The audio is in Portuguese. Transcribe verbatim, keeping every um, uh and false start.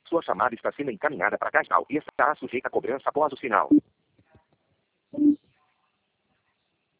Sua chamada está sendo encaminhada para Caixa e estará sujeita a cobrança após o sinal.